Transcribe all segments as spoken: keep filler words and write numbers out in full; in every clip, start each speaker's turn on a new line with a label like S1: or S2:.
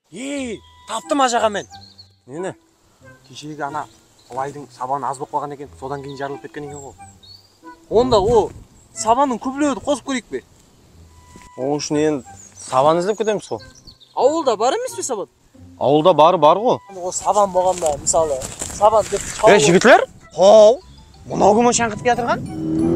S1: Ей, таптым ажаға мен.
S2: Нені?
S1: Кешегі ана Алайдың сабаны аз болып қалған екен, содан кейін жарылып кеткен екен ғой. Онда о сабанның күбілеуді қосып көрейік бе?
S2: Ол үшін енді сабан іздеп кетеміз ғой.
S1: Ауылда бар емес пе сабан?
S2: Ауылда бары бар ғой.
S1: О сабан болғанда, мысалы, сабан деп
S2: Е, жігітлер? Хоу, мынау кім шаңқытып кетірған?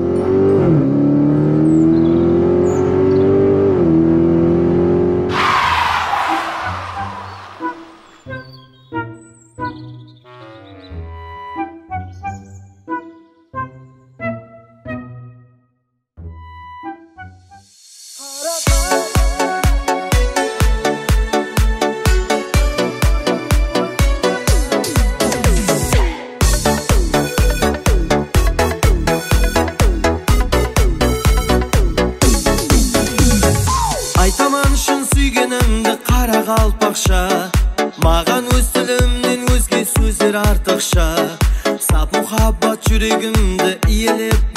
S3: Айтаман үшін сүйгенімді қара қалпақша, маған өз тілімнен өзге сөздер артықша. Сап мұхаббат жүрегімді иелеп